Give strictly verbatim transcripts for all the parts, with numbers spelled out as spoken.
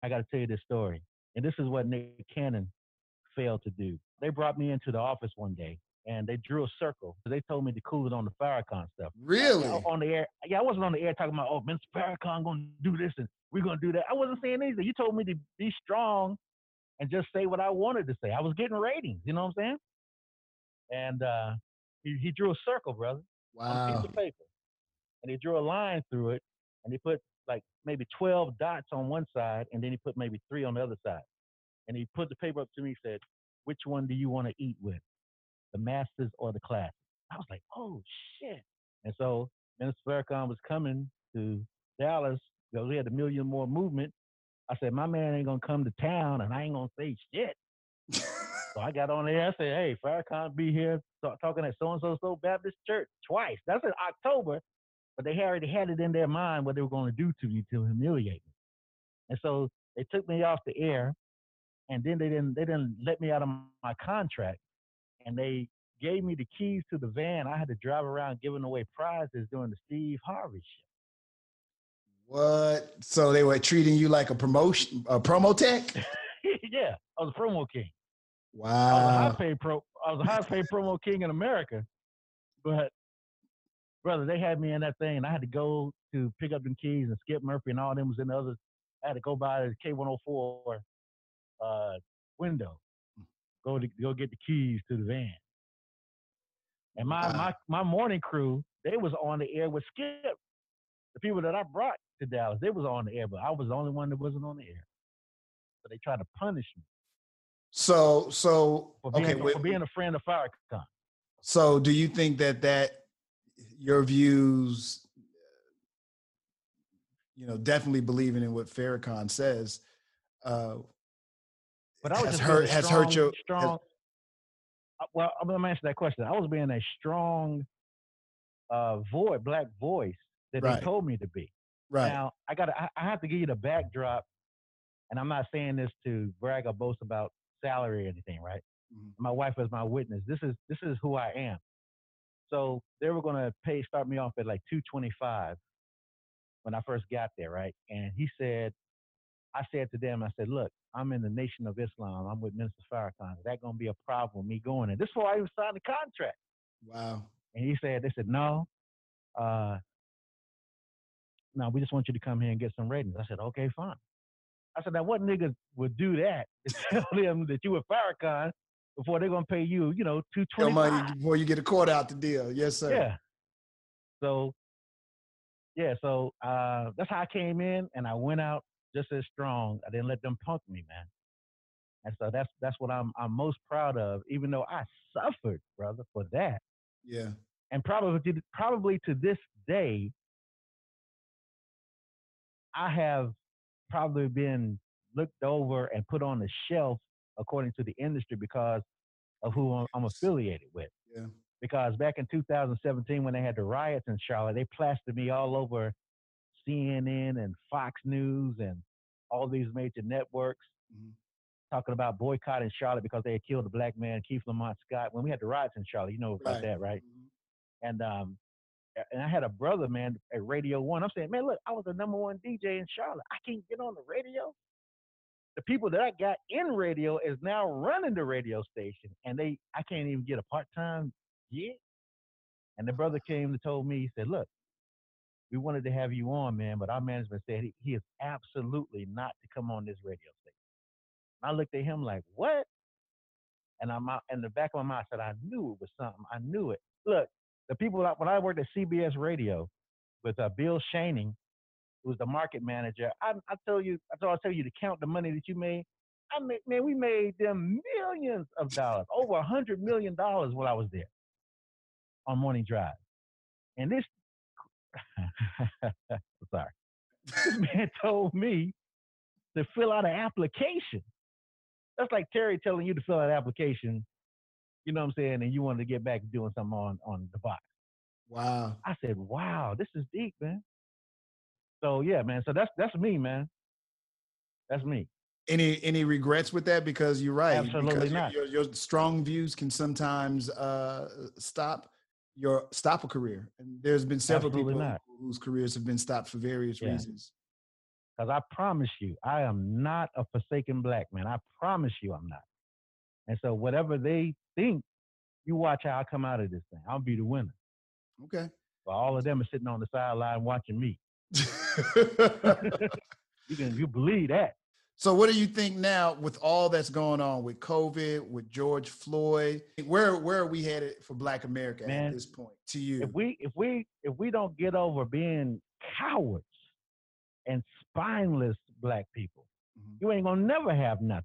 I got to tell you this story. And this is what Nick Cannon failed to do. They brought me into the office one day and they drew a circle. They told me to cool it on the Farrakhan stuff. Uh, Really? on the air, yeah, I wasn't on the air talking about, oh, mister Farrakhan going to do this and we're going to do that. I wasn't saying anything. You told me to be strong and just say what I wanted to say. I was getting ratings, you know what I'm saying? And uh, he, he drew a circle, brother, on a piece Wow. of paper. And he drew a line through it and he put like maybe twelve dots on one side and then he put maybe three on the other side. And he put the paper up to me and said, which one do you want to eat with, the masters or the classes? I was like, oh, shit. And so Minister Farrakhan was coming to Dallas because we had a million more movement. I said, my man ain't going to come to town and I ain't going to say shit. So I got on there. I said, hey, Farrakhan be here talk, talking at so-and-so-so Baptist Church twice. That's in October, but they already had it in their mind what they were going to do to me to humiliate me. And so they took me off the air, and then they didn't they didn't let me out of my contract, and they gave me the keys to the van. I had to drive around giving away prizes during the Steve Harvey What? So they were treating you like a promotion, a promo tech? show. Yeah, I was a promo king. I was a high Wow. paid pro. I was a high paid promo king in America, but brother, they had me in that thing, and I had to go to pick up them keys, and Skip Murphy and all them was in the other. I had to go by the K one oh four uh, window, go to go get the keys to the van. And my Wow. my my morning crew, they was on the air with Skip. The people that I brought to Dallas, they was on the air, but I was the only one that wasn't on the air. So they tried to punish me So, so for okay. being Wait, for being a friend of Farrakhan. so, do you think that that your views, you know, definitely believing in what Farrakhan says, uh, But I was has just being a hurt has hurt strong, your has, strong. uh, Well, I'm gonna answer that question. I was being a strong uh, voice, black voice that they right, told me to be. right. Now I got I, I have to give you the backdrop, and I'm not saying this to brag or boast about salary or anything, right? Mhm. My wife is my witness. This is this is who I am. So they were gonna pay start me off at like two twenty-five when I first got there, right? And he said, I said to them, I said, look, I'm in the Nation of Islam. I'm with Minister Farrakhan. Is that gonna be a problem with me going in? This is before I even signed the contract. Wow. And he said, they said, no, uh, no, we just want you to come here and get some ratings. I said, okay, fine. I said, now what nigga would do that to tell them that you were Farrakhan before they're gonna pay you, you know, two Your twenty money five? before you get a court out the deal. Yes, sir. Yeah. So yeah, so uh, that's how I came in, and I went out just as strong. I didn't let them punk me, man. And so that's that's what I'm I'm most proud of, even though I suffered, brother, for that. Yeah. And probably to, probably to this day, I have probably been looked over and put on the shelf according to the industry because of who I'm, I'm affiliated with. Yeah. Because back in two thousand seventeen, when they had the riots in Charlotte, they plastered me all over C N N and Fox News and all these major networks Mhm. talking about boycotting Charlotte because they had killed a black man, Keith Lamont Scott. When we had the riots in Charlotte, you know about Right. that, right? Mhm. And um, and I had a brother, man, at Radio One. I'm saying, man, look, I was the number one D J in Charlotte. I can't get on the radio. The people that I got in radio is now running the radio station, and they I can't even get a part time gig. And the brother came and told me, he said, look, we wanted to have you on, man, but our management said he, he is absolutely not to come on this radio station. And I looked at him like, what? And I'm out in the back of my mind, I said, I knew it was something. I knew it. Look, the people that, when I worked at C B S Radio with uh, Bill Shaning, who was the market manager, I, I tell you, I told I tell you to count the money that you made. I made, man, we made them millions of dollars, over a hundred million dollars while I was there on Morning Drive. And this, sorry, this man told me to fill out an application. That's like Terry telling you to fill out an application, you know what I'm saying, and you wanted to get back to doing something on, on the box. Wow. I said, wow, this is deep, man. So yeah, man. So that's that's me, man. That's me. Any any regrets with that? Because you're right. Absolutely Because your not. your, your strong views can sometimes uh, stop your stop a career. And there's been several Absolutely people not. whose careers have been stopped for various Yeah. reasons. Because I promise you, I am not a forsaken black man. I promise you I'm not. And so whatever they think, you watch how I come out of this thing. I'll be the winner. Okay. But all of them are sitting on the sideline watching me. You can you believe that. So what do you think now with all that's going on with COVID, with George Floyd? Where where are we headed for Black America at Man, this point to if you? we if we if we don't get over being cowards and spineless black people, Mhm. you ain't gonna never have nothing.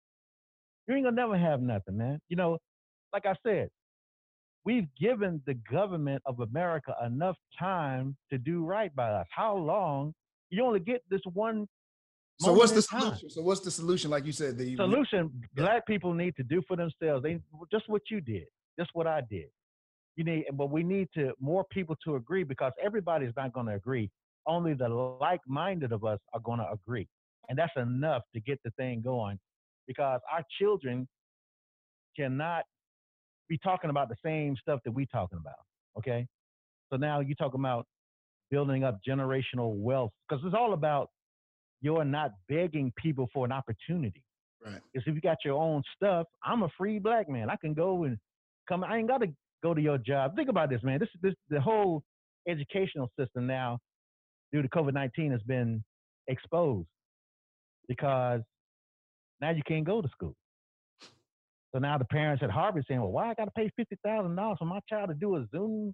You ain't gonna never have nothing, man. You know, like I said, we've given the government of America enough time to do right by us. How long? You only get this one So moment what's the in time. solution? So what's the solution? Like you said, the we, Solution yeah. black people need to do for themselves. They just what you did, just what I did. You need, but we need to more people to agree because everybody's not going to agree. Only the like-minded of us are going to agree, and that's enough to get the thing going. Because our children cannot be talking about the same stuff that we talking about. Okay, so now you talking about building up generational wealth because it's all about you're not begging people for an opportunity. Right. Because if you got your own stuff, I'm a free black man. I can go and come. I ain't got to go to your job. Think about this, man. This this the whole educational system now due to COVID nineteen has been exposed because now you can't go to school. So now the parents at Harvard saying, "Well, why I got to pay fifty thousand dollars for my child to do a Zoom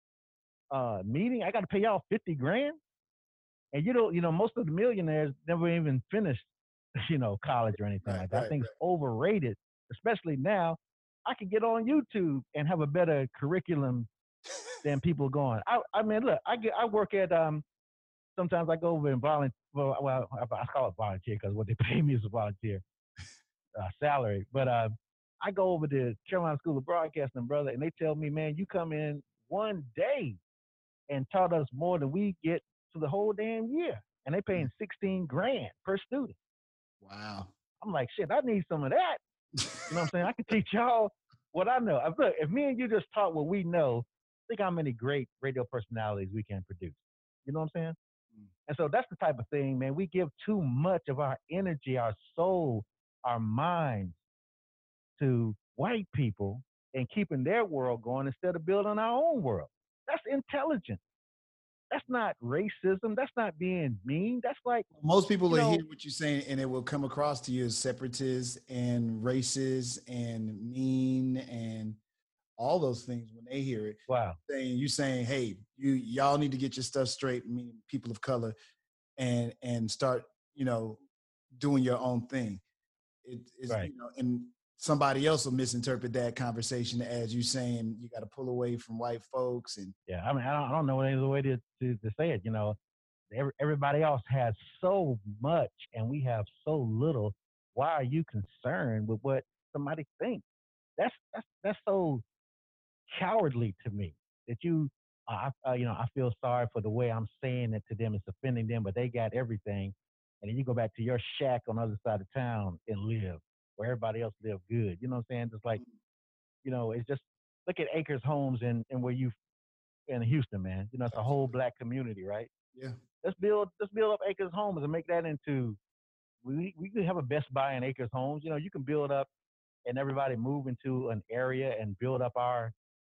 uh, meeting? I got to pay y'all fifty grand." And you know, you know, most of the millionaires never even finished, you know, college or anything Right. like that. I Right. think it's overrated, especially now. I can get on YouTube and have a better curriculum than people going. I, I mean, look, I get, I work at um. Sometimes I go over and volunteer. Well, well, I call it volunteer because what they pay me is a volunteer uh, salary. But uh, I go over to Carolina School of Broadcasting, brother, and they tell me, man, you come in one day and taught us more than we get for the whole damn year. And they paying sixteen grand per student. Wow. I'm like, shit, I need some of that. You know what I'm saying? I can teach y'all what I know. Look, if me and you just taught what we know, think how many great radio personalities we can produce. You know what I'm saying? And so that's the type of thing, man. We give too much of our energy, our soul, our minds to white people and keeping their world going instead of building our own world. That's intelligent. That's not racism. That's not being mean. That's like, Most people you will hear know, what you're saying and it will come across to you as separatists and racist and mean and all those things when they hear it. wow. Saying you saying, hey, you y'all need to get your stuff straight, meaning people of color, and and start, you know, doing your own thing. It is, Right. you know, and somebody else will misinterpret that conversation as you saying you got to pull away from white folks and Yeah. I mean, I don't, I don't know any other way to, to, to say it. You know, every, everybody else has so much and we have so little. Why are you concerned with what somebody thinks? That's, that's, that's so cowardly to me that you, uh, I, uh, you know, I feel sorry for the way I'm saying it to them. It's offending them, but they got everything. And then you go back to your shack on the other side of town and live where everybody else live good. You know what I'm saying? Just like, you know, it's just look at Acres Homes in, in where you in Houston, man. You know, it's a whole absolutely. black community, right? Yeah. Let's build let's build up Acres Homes and make that into we we could have a Best Buy in Acres Homes. You know, you can build up and everybody move into an area and build up our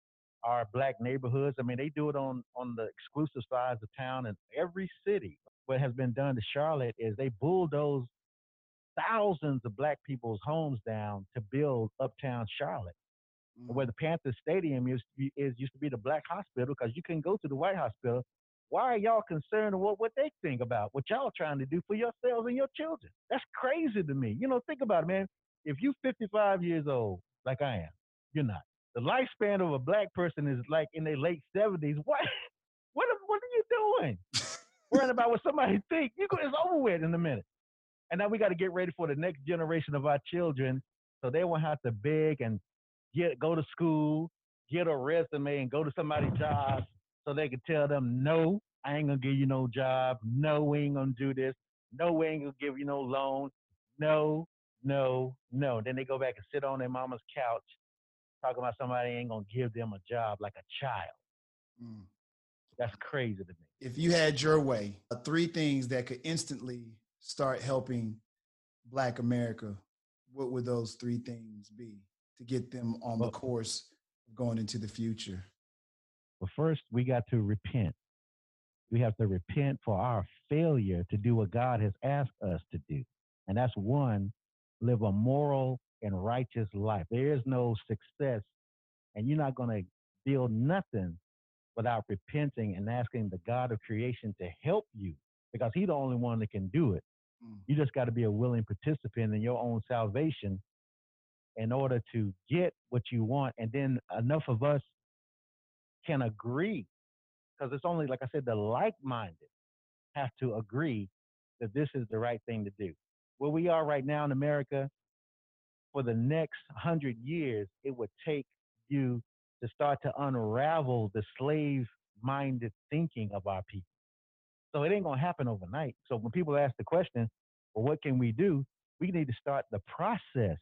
our black neighborhoods. I mean, they do it on on the exclusive sides of town in every city. What has been done to Charlotte is they bulldoze thousands of black people's homes down to build uptown Charlotte, Mm. where the Panthers Stadium used to be, is used to be the black hospital because you can go to the white hospital. Why are y'all concerned with what, what they think about what y'all trying to do for yourselves and your children? That's crazy to me. You know, think about it, man. If you fifty-five years old, like I am, you're not. The lifespan of a black person is like in their late seventies. What? What? What are you doing? Worrying about what somebody think? You go, it's over with in a minute. And now we got to get ready for the next generation of our children so they won't have to beg and get go to school, get a resume, and go to somebody's job so they can tell them, no, I ain't gonna give you no job. No, we ain't gonna do this. No, we ain't gonna give you no loan. No, no, no. Then they go back and sit on their mama's couch talking about somebody ain't gonna give them a job like a child. Mm. That's crazy to me. if you had your way, uh, three things that could instantly start helping Black America, what would those three things be to get them on the Well, course going into the future? well, first we got to repent. We have to repent for our failure to do what God has asked us to do. And that's one, live a moral and righteous life. There is no success, and you're not going to build nothing without repenting and asking the God of creation to help you because He's the only one that can do it. Mm, You just got to be a willing participant in your own salvation in order to get what you want. And then enough of us can agree because it's only, like I said, the like minded have to agree that this is the right thing to do. Where we are right now in America, for the next hundred years, it would take you to start to unravel the slave minded thinking of our people. So it ain't going to happen overnight. So when people ask the question, well, what can we do? We need to start the process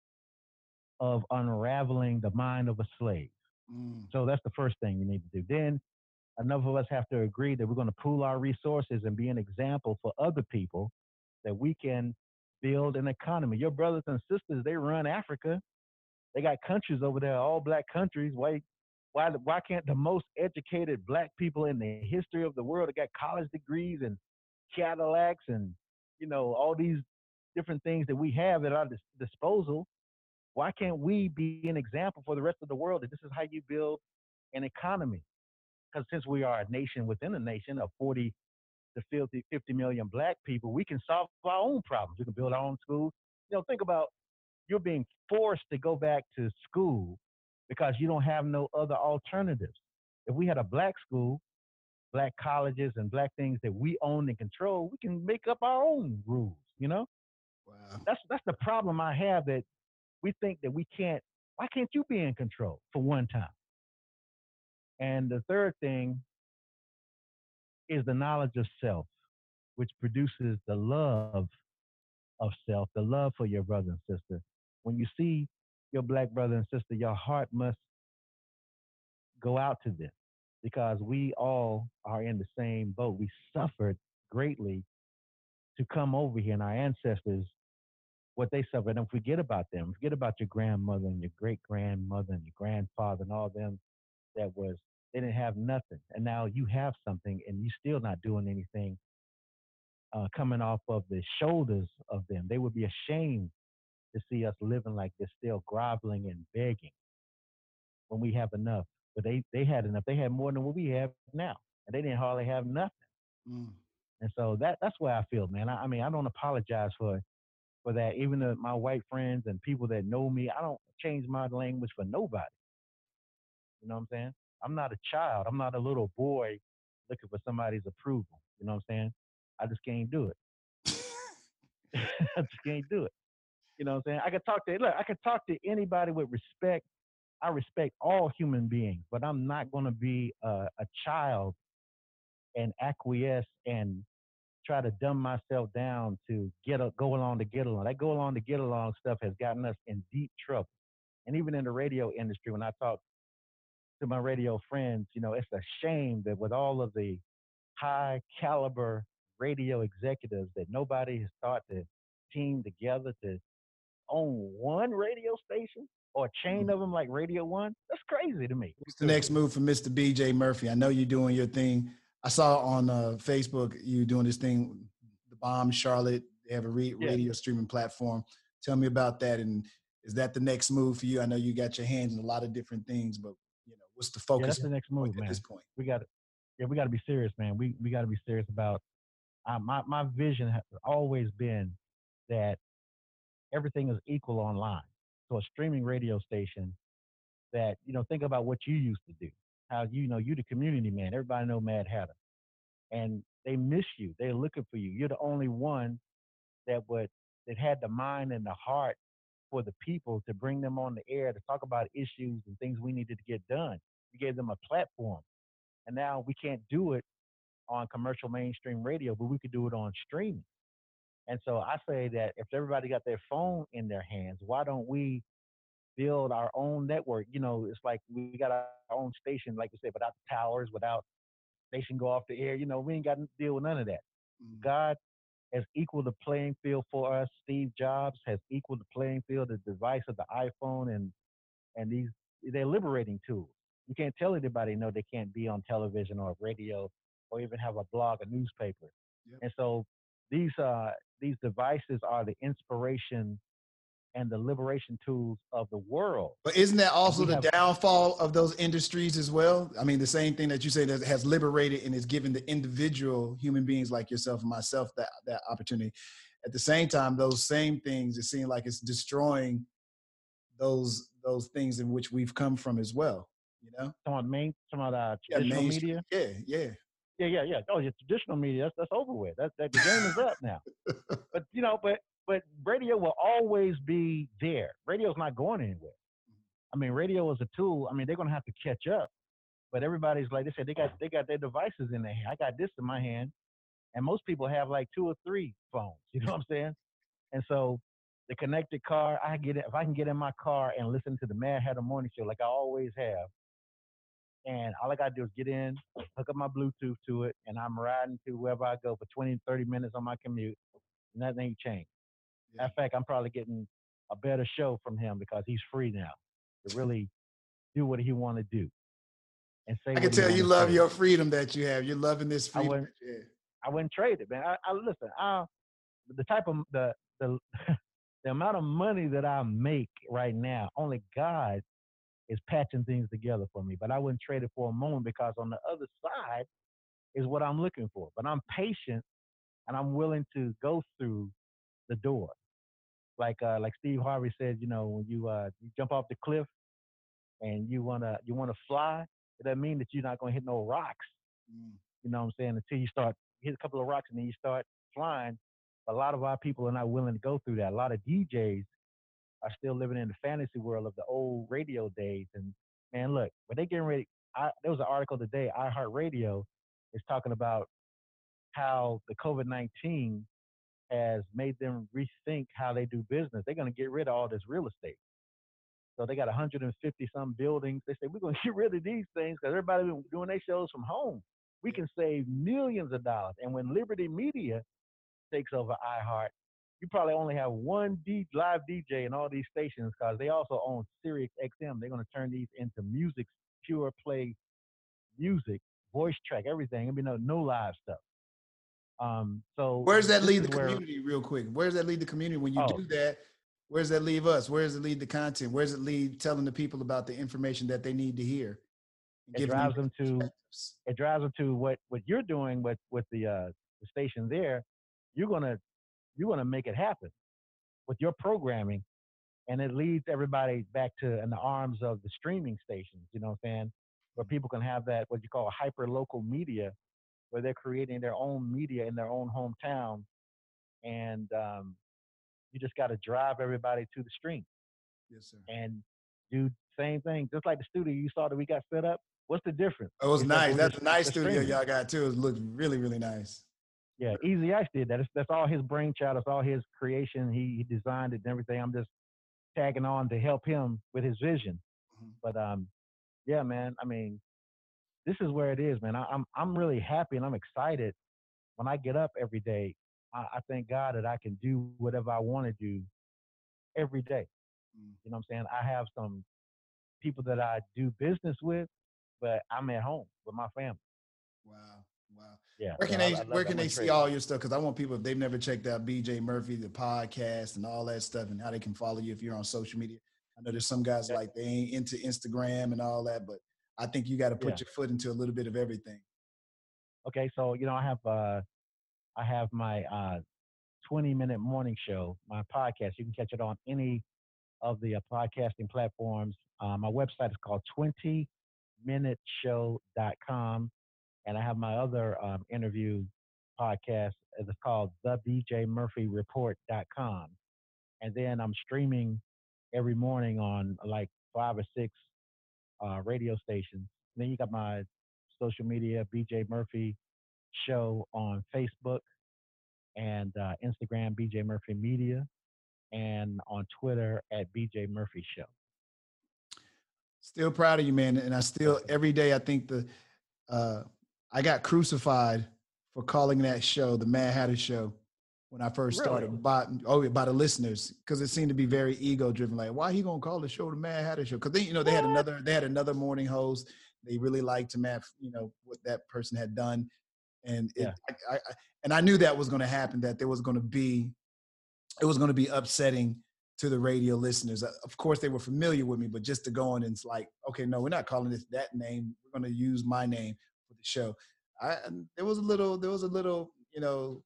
of unraveling the mind of a slave. mm, So that's the first thing you need to do. Then enough of us have to agree that we're going to pool our resources and be an example for other people that we can build an economy. Your brothers and sisters, they run Africa. They got countries over there, all black countries. Why, why, why can't the most educated black people in the history of the world that got college degrees and Cadillacs and, you know, all these different things that we have at our dis- disposal, why can't we be an example for the rest of the world that this is how you build an economy? Because since we are a nation within a nation of forty to fifty, fifty million black people, we can solve our own problems. We can build our own schools. You know, think about you're being forced to go back to school because you don't have no other alternatives. If we had a black school, black colleges, and black things that we own and control, we can make up our own rules. You know, wow. that's that's the problem I have that we think that we can't. Why can't you be in control for one time? And the third thing is the knowledge of self, which produces the love of self, the love for your brother and sister. When you see your black brother and sister, your heart must go out to them because we all are in the same boat. We suffered greatly to come over here, and our ancestors, what they suffered, don't forget about them. Forget about your grandmother and your great grandmother and your grandfather and all them that was, they didn't have nothing. And now you have something and you still not doing anything uh, coming off of the shoulders of them. They would be ashamed to see us living like this, still groveling and begging when we have enough. But they, they had enough. They had more than what we have now. And they didn't hardly have nothing. Mm. And so that that's where I feel, man. I, I mean, I don't apologize for for that. Even the, my white friends and people that know me, I don't change my language for nobody. You know what I'm saying? I'm not a child. I'm not a little boy looking for somebody's approval. You know what I'm saying? I just can't do it. I just can't do it. You know what I'm saying? I can talk to look, I can talk to anybody with respect. I respect all human beings, but I'm not going to be a, a child and acquiesce and try to dumb myself down to get a, go along to get along. That go along to get along stuff has gotten us in deep trouble. And even in the radio industry, when I talk to my radio friends, you know, it's a shame that with all of the high caliber radio executives that nobody has thought to team together to own one radio station or a chain Mm. of them like Radio One. That's crazy to me. What's the next move for mister B J Murphy? I know you're doing your thing. I saw on uh, Facebook you doing this thing, the Bomb Charlotte. They have a re- Yeah, radio streaming platform. Tell me about that. And is that the next move for you? I know you got your hands in a lot of different things, but you know, what's the yeah, focus that's the next point move, at this man. point? We got to, yeah, we got to be serious, man. We we got to be serious about. Uh, my my vision has always been that everything is equal online. So a streaming radio station that you know think about what you used to do. How you know you the community man. Everybody know Mad Hatter, and they miss you. They're looking for you. You're the only one that would that had the mind and the heart for the people to bring them on the air to talk about issues and things we needed to get done. You gave them a platform, and now we can't do it on commercial mainstream radio, but we could do it on streaming. And so I say that if everybody got their phone in their hands, why don't we build our own network? You know, it's like we got our own station, like you said, without the towers, without station go off the air. You know, we ain't got to deal with none of that. Mm. God has equaled the playing field for us. Steve Jobs has equaled the playing field. The device of the iPhone and and these they're liberating tools. You can't tell anybody no they can't be on television or radio or even have a blog, a newspaper. Yep. And so these uh these devices are the inspiration and the liberation tools of the world. But isn't that And also we the have downfall of those industries as well? I mean, the same thing that you say that has liberated and is given the individual human beings like yourself and myself that, that opportunity. At the same time, those same things, it seems like it's destroying those those things in which we've come from as well. You know? some of the main some of the Yeah, traditional mainstream. media. Yeah, yeah. Yeah, yeah, yeah. Oh, your traditional media, that's, that's over with. That, that the game is up now. But you know, but but radio will always be there. Radio's not going anywhere. I mean, radio is a tool. I mean, they're gonna have to catch up. But everybody's like they said, they got they got their devices in their hand. I got this in my hand, and most people have like two or three phones. You know what I'm saying? And so the connected car, I get it. If I can get in my car and listen to the Mad Hatter Morning Show like I always have, and all I gotta do is get in, hook up my Bluetooth to it, and I'm riding to wherever I go for twenty, thirty minutes on my commute. Nothing ain't changed. Yeah. In fact, I'm probably getting a better show from him because he's free now to really do what he want to do and say I can what he tell you want to love say. your freedom that you have. You're loving this I freedom wouldn't, that you have. I wouldn't trade it, man. I, I listen. I, the type of the the the amount of money that I make right now, only God is patching things together for me. But I wouldn't trade it for a moment because on the other side is what I'm looking for. But I'm patient and I'm willing to go through the door. Like uh, like Steve Harvey said, you know, when you uh, you jump off the cliff and you wanna you wanna fly, it doesn't mean that you're not gonna hit no rocks. Mm. You know what I'm saying? Until you start hit a couple of rocks and then you start flying. A lot of our people are not willing to go through that. A lot of D Js are still living in the fantasy world of the old radio days. And man, look, when they getting ready, I, there was an article today. iHeartRadio is talking about how the COVID nineteen has made them rethink how they do business. They're going to get rid of all this real estate. So they got one hundred fifty some buildings. They say we're going to get rid of these things because everybody been doing their shows from home. We Yeah. can save millions of dollars. And when Liberty Media takes over iHeart, you probably only have one D, live D J in all these stations because they also own Sirius X M. They're going to turn these into music, pure play music, voice track, everything. I mean, no, no live stuff. Um, so Where's that this lead is the where, community real quick? Where's that lead the community when you oh, do that? Where does that leave us? Where does it lead the content? Where does it lead telling the people about the information that they need to hear and it giving them drives them to perspectives? it drives them to what what you're doing with with the uh the station there. You're gonna you're gonna make it happen with your programming, and it leads everybody back to in the arms of the streaming stations. You know what I'm saying? Where people can have that what you call hyper local media, where they're creating their own media in their own hometown, and um, you just got to drive everybody to the stream Yes, sir. and do the same thing, just like the studio you saw that we got set up. What's the difference? It was It's that nice. we're That's a nice the studio streaming. y'all got too. It looked really, really nice. Yeah, Easy Ice did that. It's, that's all his brainchild. It's all his creation. He, he designed it and everything. I'm just tagging on to help him with his vision. Mhm. But um, yeah, man. I mean, this is where it is, man. I, I'm I'm really happy and I'm excited when I get up every day. I, I thank God that I can do whatever I want to do every day. Mm. You know what I'm saying? I have some people that I do business with, but I'm at home with my family. Wow. Wow. Yeah, Where so can I, they I where love that. I can they wouldn't see trade it. all your stuff? Because I want people, if they've never checked out B J Murphy, the podcast and all that stuff, and how they can follow you if you're on social media. I know there's some guys Yeah, like they ain't into Instagram and all that, but I think you got to yeah. put your foot into a little bit of everything. Okay, so you know I have uh I have my uh twenty minute morning show, my podcast. You can catch it on any of the uh, podcasting platforms. Uh, my website is called twenty minute show dot com. And I have my other um, interview podcast. It's called the b j murphy report dot com. And then I'm streaming every morning on like five or six uh, radio stations. And then you got my social media, B J Murphy Show on Facebook and uh, Instagram, B J Murphy Media, and on Twitter at B J Murphy Show. Still proud of you, man. And I Yes, still sir. every day I think the uh I got crucified for calling that show the Mad Hatter Show when I first Really? started by oh yeah, by the listeners because it seemed to be very ego driven. Like, why he gonna call the show the Mad Hatter Show? Because they, you know, they had What? another they had another morning host. They really liked Matt, you know, what that person had done, and it Yeah. I, I, and I knew that was going to happen. That there was going to be it was going to be upsetting to the radio listeners. Uh, Of course, they were familiar with me, but just to go on and it's like, okay, no, we're not calling this that name. We're going to use my name for the show. I there was a little there was a little you know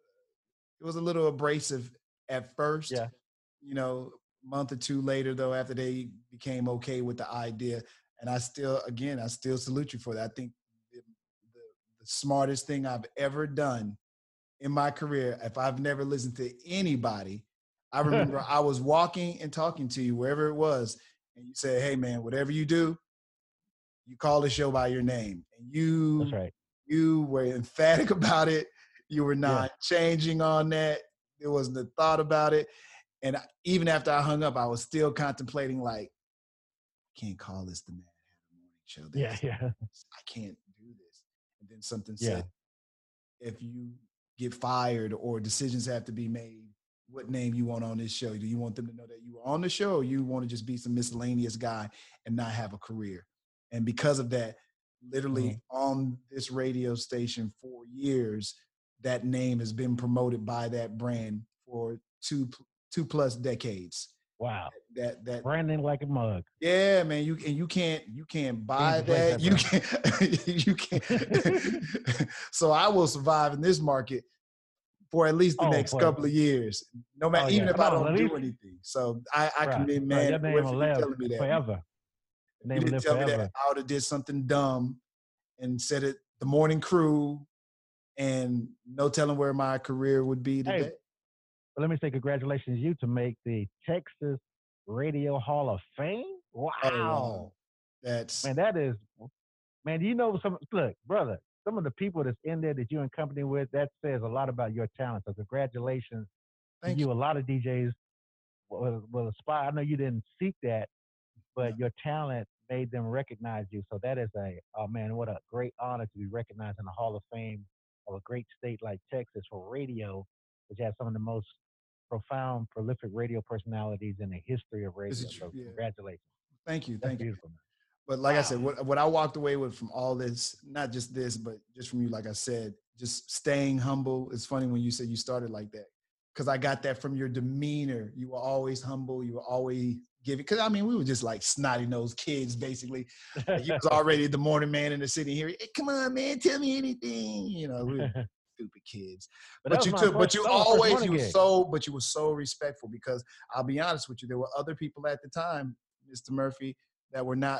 it was a little abrasive at first, Yeah. you know, a month or two later though, after they became okay with the idea. And I still, again, I still salute you for that. I think the, the, the smartest thing I've ever done in my career, if I've never listened to anybody, I remember I was walking and talking to you wherever it was, and you said, "Hey man, whatever you do, you call the show by your name." And That's you right. you were emphatic about it. You were Yeah. not changing on that. There wasn't a thought about it. And I, even after I hung up, I was still contemplating, like, I can't call this the Mad Hatter Morning Show. Yeah. That's Yeah. I can't do this. And then something said, Yeah. if you get fired or decisions have to be made, what name you want on this show? Do you want them to know that you were on the show, or you want to just be some miscellaneous guy and not have a career? And because of that, literally Mhm. on this radio station for years, that name has been promoted by that brand for two two plus decades. Wow. That that Branding like a mug. yeah, man, you and you can't you can't Can't buy replace that. that You brand. can't you can't. So I will survive in this market for at least the Oh, next for couple of years, no matter oh even yeah. if I No, don't at least do anything. So I I right. commend, Right. man, Your name whoever will for live telling me that, man. forever. Your If you name will didn't live tell me that, forever. I would have did something dumb and said it the morning crew, and no telling where my career would be Hey, today. but let me say congratulations to you to make the Texas Radio Hall of Fame. Oh wow, Wow. that's Man, that is man, do you know some look, brother, some of the people that's in there that you're in company with, that says a lot about your talent. So congratulations to thank you. you. A lot of D Js will, will aspire. I know you didn't seek that, No, but your talent made them recognize you. So that is a, oh man, what a great honor to be recognized in the Hall of Fame of a great state like Texas for radio, which has some of the most profound, prolific radio personalities in the history of this radio. is So yeah. congratulations. Thank you, That's thank you. beautiful, man. But like I Wow. said, what, what I walked away with from all this, not just this, but just from you, like I said, just staying humble. It's funny when you said you started like that, because I got that from your demeanor. You were always humble. You were always giving. Because I mean, we were just like snotty nosed kids, basically. Like you was already the morning man in the city here. Hey, come on, man, tell me anything. You know, we were but stupid kids. that But was you my took, first, but you that was my first always, morning you were gig. so, but you were so respectful, because I'll be honest with you, there were other people at the time, Mister Murphy, that were not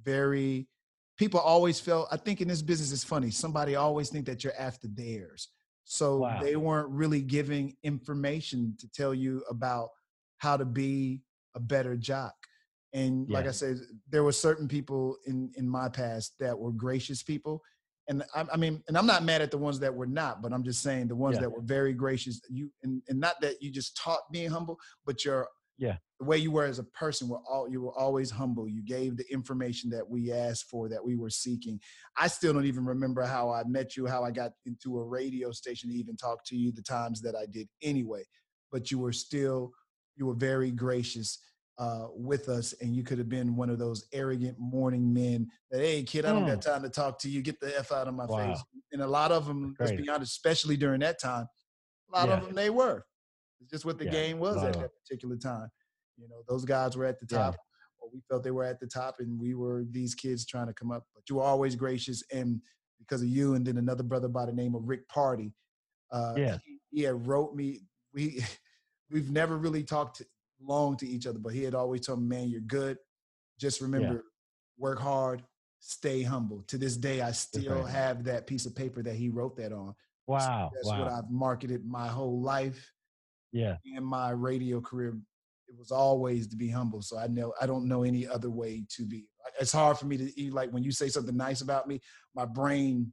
very people always felt, I think in this business it's funny, somebody always think that you're after theirs, so Wow. they weren't really giving information to tell you about how to be a better jock. And like Yeah. I said, there were certain people in in my past that were gracious people, and I, I mean, and I'm not mad at the ones that were not, but I'm just saying the ones Yeah. that were very gracious, you and, and not that you just taught being humble, but your Yeah. the way you were as a person were all you were always humble. You gave the information that we asked for, that we were seeking. I still don't even remember how I met you, how I got into a radio station to even talk to you, the times that I did anyway. But you were still, you were very gracious uh, with us, and you could have been one of those arrogant morning men that, hey kid, I don't got Mm. time to talk to you, get the F out of my face. Wow. And a lot of That's them, let's crazy. be honest, especially during that time, a lot of Yeah. them, they were. It's just what the Yeah. game A was lot at of them. that particular time. You know, those guys were at the Yeah. top, or we felt they were at the top, and we were these kids trying to come up. But you were always gracious, and because of you, and then another brother by the name of Rick Party, uh, Yes. he, he had wrote me. We we've never really talked long to each other, but he had always told me, "Man, you're good. Just Yeah. remember, work hard, stay humble." To this day, I That's still right. have that piece of paper that he wrote that on. So Wow. that's what Wow. I've marketed my whole life Yeah. in my radio career. It was always to be humble. So I know I don't know any other way to be. It's hard for me to eat. Like when you say something nice about me, my brain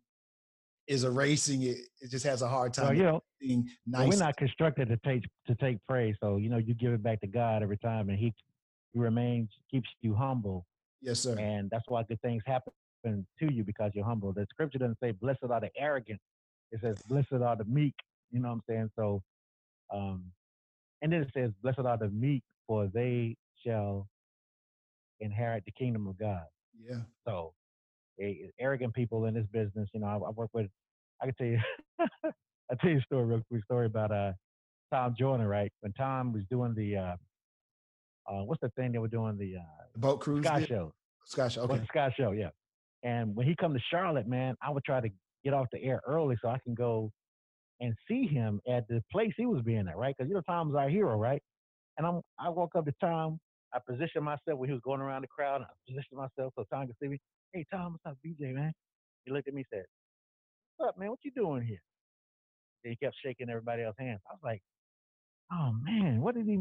is erasing it. It just has a hard Well, time you know, being well, we're nice. not constructed to take to take praise. So, you know, you give it back to God every time and he he remains keeps you humble. Yes, sir. And that's why good things happen happen to you because you're humble. The scripture doesn't say, blessed are the arrogant. It says, blessed are the meek. You know what I'm saying? So, um, and then it says, blessed are the meek, for they shall inherit the kingdom of God. Yeah. So, eh, arrogant people in this business, you know, I, I work with, I can tell you, I'll tell you a story, real quick story about uh, Tom Joyner, right? When Tom was doing the, uh, uh, what's the thing they were doing, the uh, The boat cruise Sky did? Show. Sky Show. Well, Okay. the Sky Show, yeah. And when he come to Charlotte, man, I would try to get off the air early so I can go and see him at the place he was being at, right? Because you know Tom's our hero, right? And I'm I walk up to Tom, I position myself when he was going around the crowd, I positioned myself so Tom could see me. Hey Tom, what's up, B J, man? He looked at me and said, what's up, man? What you doing here? And he kept shaking everybody else's hands. I was like, oh man, what did he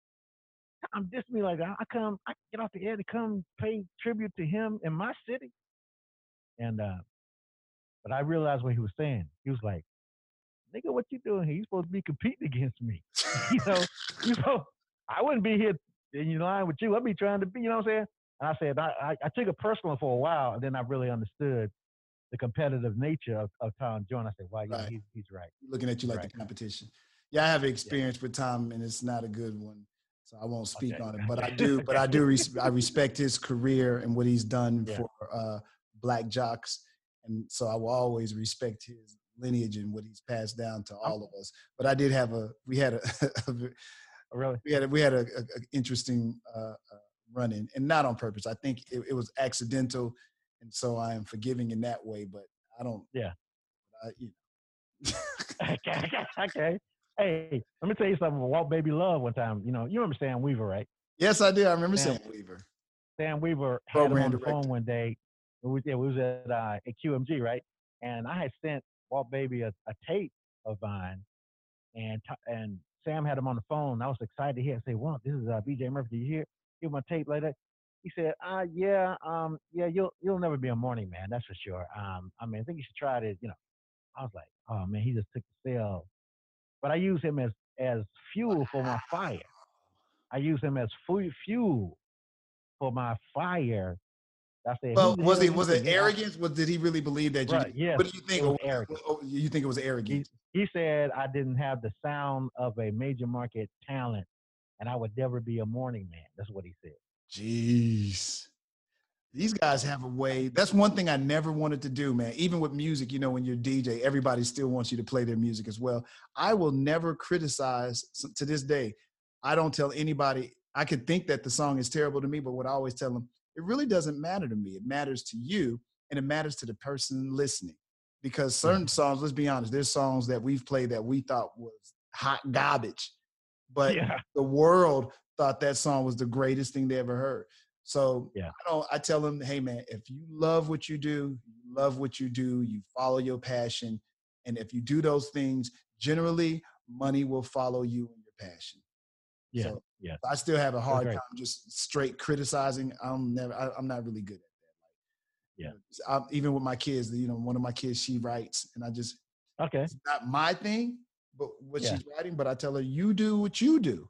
Tom dissed me like that? I come, I get off the air to come pay tribute to him in my city. And uh, but I realized what he was saying. He was like, nigga, what you doing here? You supposed to be competing against me. you know, you know, I wouldn't be here in line with you. I'd be trying to be, you know what I'm saying? And I said, I, I, I took it personal for a while, and then I really understood the competitive nature of, of Tom Joyner. I said, wow, you know, Right. he's, he's right. Looking at you He's like right. the competition. Yeah, I have Yeah. experience with Tom, and it's not a good one, so I won't speak Okay. on it. But I do, but I do, res- I respect his career and what he's done Yeah. for uh, Black jocks, and so I will always respect his lineage and what he's passed down to all of us. But I did have a, we had a, a Oh, really? we had a, we had a, a, a interesting uh, uh, run in, and not on purpose. I think it, it was accidental, and so I am forgiving in that way. But I don't, Yeah. I, you know. okay. Okay. Hey, let me tell you something. Walt Baby Love one time. You know, you remember Sam Weaver, right? Yes, I do. I remember Sam, Sam Weaver. Sam Weaver had him Program on the director. phone one day. We was, yeah, we was at, uh, at Q M G, right? And I had sent Walt Baby a, a tape of mine, and t- and Sam had him on the phone. I was excited to hear. I say, "Walt, this is uh, B J Murphy. Did you hear hear my tape like that?" He said, "Uh, yeah, um, yeah, you'll you'll never be a morning man, that's for sure. Um, I mean, I think you should try it. You know." I was like, "Oh man, he just took the sale." But I use him as as fuel for my fire. I use him as fu- fuel for my fire. I said, "Who Well, the was hell it you was it think?" You know, I, arrogance? Was did he really believe that you right? did? Yes, What do you think? it Or was was arrogant. it, or you think it was He arrogance? he said I didn't have the sound of a major market talent, and I would never be a morning man. That's what he said. Jeez. These guys So have a way. That's one thing I never wanted to do, man. Even with music, you know, when you're D J, everybody still wants you to play their music as well. I will never criticize to this day. I don't tell anybody. I could think that the song is terrible to me, but what I always tell them, it really doesn't matter to me. It matters to you, and it matters to the person listening. Because yeah, certain songs, let's be honest, there's songs that we've played that we thought was hot garbage, but yeah, the world thought that song was the greatest thing they ever heard. So yeah, I don't, I tell them, hey man, if you love what you do, you love what you do, you follow your passion. And if you do those things, generally money will follow you and your passion. yeah, So yeah. I still have a That's hard great. time just straight criticizing. I'm never, I, I'm not really good at that. You Yeah. know, I'm, even with my kids, you know, one of my kids, she writes and I just, Okay. it's not my thing, but what Yeah. she's writing, but I tell her, you do what you do.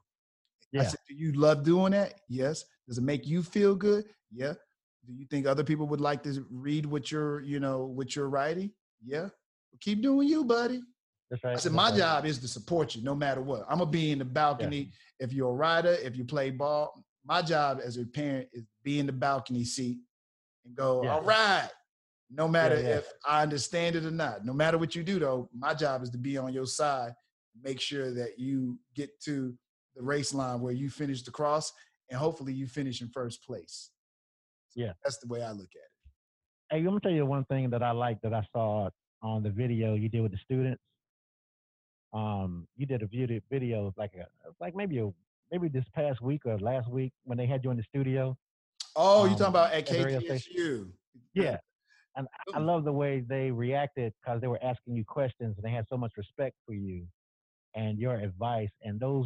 I Yeah. said, do you love doing that? Yes. Does it make you feel good? Yeah. Do you think other people would like to read what you're, you know, what you're writing? Yeah. Well, keep doing you, buddy. That's I right. said, That's my right. job is to support you no matter what. I'm gonna be in the Yeah. balcony. If you're a writer, if you play ball, my job as a parent is to be in the balcony seat and go, Yeah. all right. No matter Yeah. Yeah. if I understand it or not, no matter what you do, though, my job is to be on your side, make sure that you get to the race line where you finish the cross, and hopefully you finish in first place. So Yeah. that's the way I look at it. Hey, I'm gonna tell you one thing that I like that I saw on the video you did with the students. Um, you did a video video like a like maybe a maybe this past week or last week when they had you in the studio Oh, you talking um about at at the radio station. K T S U? Yeah. And I love the way they reacted because they were asking you questions and they had so much respect for you and your advice. And those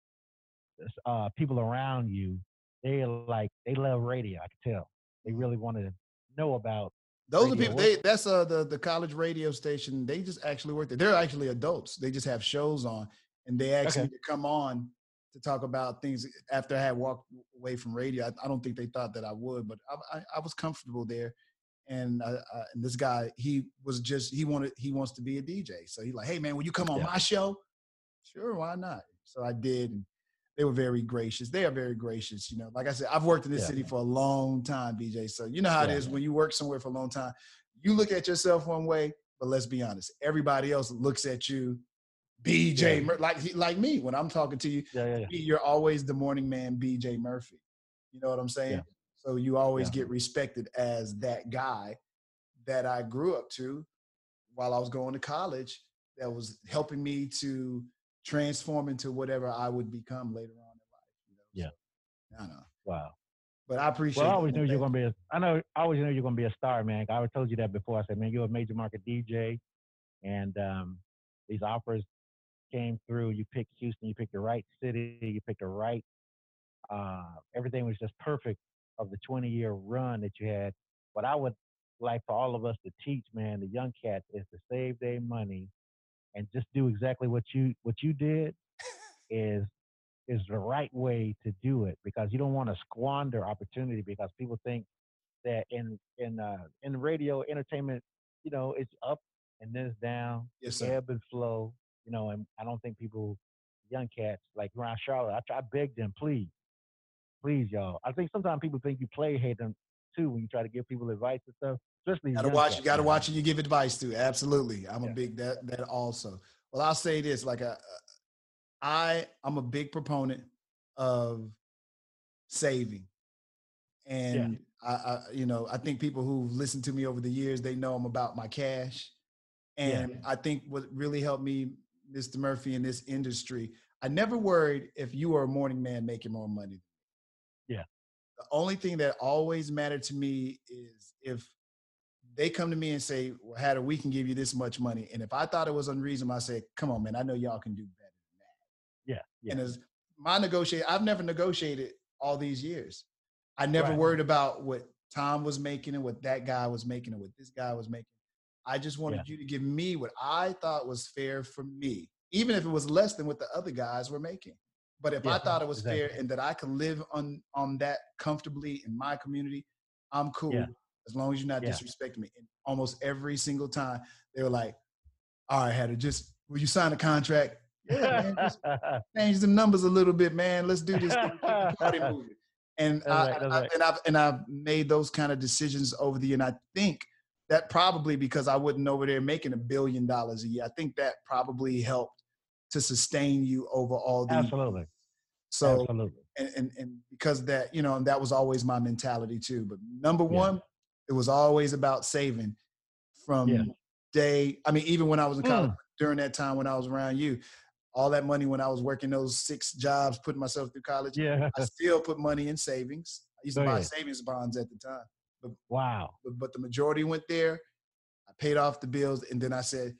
uh, people around you, they like they love radio. I can tell they really want to know about Those are radio. people. What? They that's uh the the college radio station. They just actually work there. They're actually adults. They just have shows on, and they asked Okay. me to come on to talk about things after I had walked away from radio. I, I don't think they thought that I would, but I, I, I was comfortable there. And, uh, uh, and this guy, he was just, he wanted, he wants to be a D J. So he like, hey man, will you come on Yeah. my show? Sure, why not? So I did. And they were very gracious. They are very gracious. You know, like I said, I've worked in this Yeah. city for a long time, B J. So you know how it Yeah. is when you work somewhere for a long time, you look at yourself one way, but let's be honest, everybody else looks at you, B J, Yeah. Mur- like, he- like me, when I'm talking to you, Yeah. Yeah. to me, you're always the morning man, B J Murphy. You know what I'm saying? Yeah. So you always Yeah. get respected as that guy that I grew up to while I was going to college, that was helping me to transform into whatever I would become later on in life. You know? Yeah. So, I don't know. Wow. But I appreciate Well, I it, always man. knew you were Thank gonna be a. I know. I always knew you were gonna be a star, man. I always told you that before. I said, man, you're a major market D J, and um, these offers came through. You picked Houston. You picked the right city. You picked the right. Uh, everything was just perfect of the twenty year run that you had. What I would like for all of us to teach, man, the young cats, is to save their money and just do exactly what you what you did is is the right way to do it, because you don't want to squander opportunity, because people think that in in uh, in radio entertainment, you know, it's up and then it's down, Yes, sir. ebb and flow, you know, and I don't think people, young cats like around Charlotte, I, try, I beg them, please, please, y'all. I think sometimes people think you play hate them too when you try to give people advice and stuff, especially these Gotta young watch, you cats, gotta man. watch and you give advice to. Absolutely. I'm a Yeah, big that that also. Well, I'll say this, like a, I I'm a big proponent of saving. yeah, And I, I you know, I think people who've listened to me over the years, they know I'm about my cash. yeah, And I think what really helped me, Mister Murphy, in this industry, I never worried if you were a morning man making more money. yeah, The only thing that always mattered to me is if they come to me and say, well, Hatter, we can give you this much money. And if I thought it was unreasonable, I said, come on, man, I know y'all can do better than yeah, that. yeah, And as my negotiate, I've never negotiated all these years. I never right, worried about what Tom was making and what that guy was making and what this guy was making. I just yeah, wanted you to give me what I thought was fair for me, even if it was less than what the other guys were making. But if I yeah, thought it was fair exactly, and that I could live on on that comfortably in my community, I'm yeah, cool as long as you're not yeah. disrespecting me. And almost every single time they were like, all right, Hatter, just will you sign a contract? Yeah, man, just change the numbers a little bit, man. Let's do this thing, keep the party That's moving. And I, right. That's I right. and I've and I've made those kind of decisions over the year. And I think that probably because I wasn't over there making a billion dollars a year, I think that probably helped to sustain you over all these Absolutely. years. So Absolutely. and, and and because that, you know, and that was always my mentality too. But number Yeah. one, it was always about saving Yeah. from day. I mean, even when I was in college, Mm. during that time when I was around you, all that money when I was working those six jobs, putting myself through college, Yeah. I still put money in savings. I used Go to buy ahead. savings bonds at the time, but, Wow. but but the majority went there. I paid off the bills, and then I said,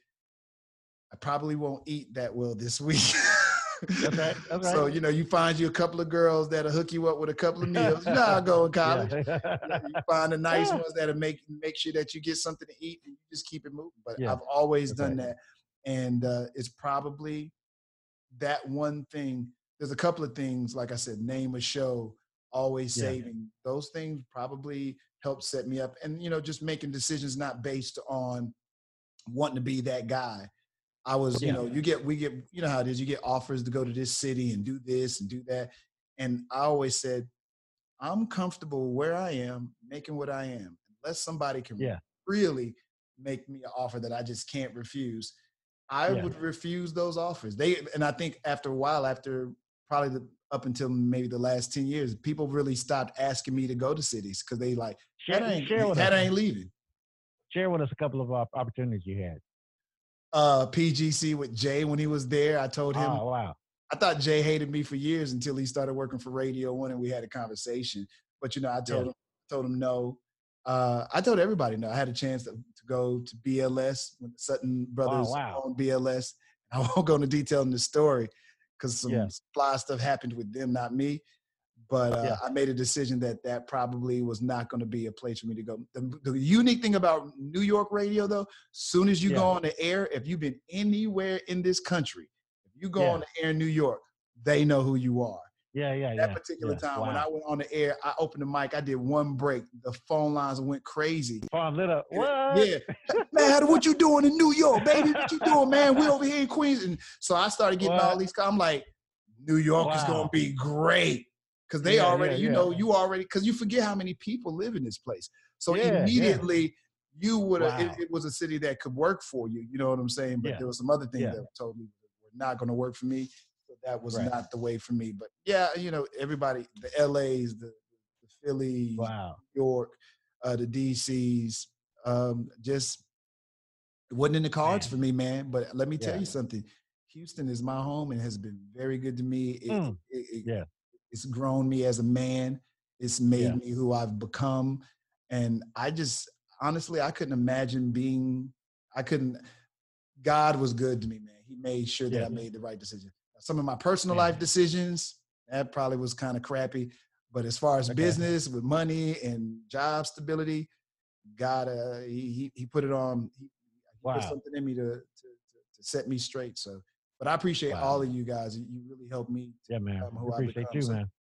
I probably won't eat that well this week. That's right. That's right. So, you know, you find you a couple of girls that'll hook you up with a couple of meals. You know how I go in college. Yeah. You know, you find the nice ones that'll make make sure that you get something to eat and you just keep it moving. But Yeah. I've always That's done right. that. And uh, it's probably that one thing. There's a couple of things, like I said, name a show, always Yeah. saving. Those things probably help set me up. And, you know, just making decisions not based on wanting to be that guy. I was, you Yeah. know, you get, we get, you know how it is, you get offers to go to this city and do this and do that. And I always said, I'm comfortable where I am, making what I am. Unless somebody can Yeah. really make me an offer that I just can't refuse, I Yeah. would refuse those offers. They, and I think after a while, after probably the, up until maybe the last ten years, people really stopped asking me to go to cities because they like, Share, Hatter share ain't, with us. Hatter ain't leaving. Share with us a couple of op- opportunities you had. Uh, P G C with Jay when he was there, I told him, Oh, wow. I thought Jay hated me for years until he started working for Radio One and we had a conversation. But you know, I told Yeah. him, told him no. Uh, I told everybody no. I had a chance to, to go to B L S when the Sutton Oh, brothers wow. on B L S. I won't go into detail in the story because some Yeah. fly stuff happened with them, not me. But uh, Yeah. I made a decision that that probably was not going to be a place for me to go. The, the unique thing about New York radio, though, soon as you go Yeah. on the air, if you've been anywhere in this country, if you go Yeah. on the air in New York, they know who you are. Yeah, yeah, That yeah, particular yeah. time when Wow. I went on the air, I opened the mic, I did one break. The phone lines went crazy. Farm lit up. And it- What? yeah. Man, what you doing in New York, baby? What you doing, man? We over here in Queens. And so I started getting all What? these calls. I'm like, New York is gonna Wow. be great. Cause they Yeah, yeah, already, you yeah. know, you already, cause you forget how many people live in this place. So Yeah, yeah. immediately you would have, it, Wow. it was a city that could work for you. You know what I'm saying? But Yeah, there were some other things yeah. that told me were not gonna work for me. So that was Right. not the way for me. But yeah, you know, everybody, the L A's, the, the Phillies, Wow. New York, uh, the D C's, um, just it wasn't in the cards Man. for me, man. But let me tell Yeah. you something. Houston is my home and has been very good to me. It, Mm. it, it, Yeah, it's grown me as a man. It's yeah. made me who I've become. And I just, honestly, I couldn't imagine being, I couldn't, God was good to me, man. He made sure that Yeah. I made the right decision. Some of my personal life Man. decisions, that probably was kind of crappy. But as far as Okay. business with money and job stability, God, uh, he, he he put it on. He, he put Wow. something in me to, to to to set me straight. So, but I appreciate all Wow. of you guys. You really helped me to Yeah, man. become We who I appreciate become. you, So, man.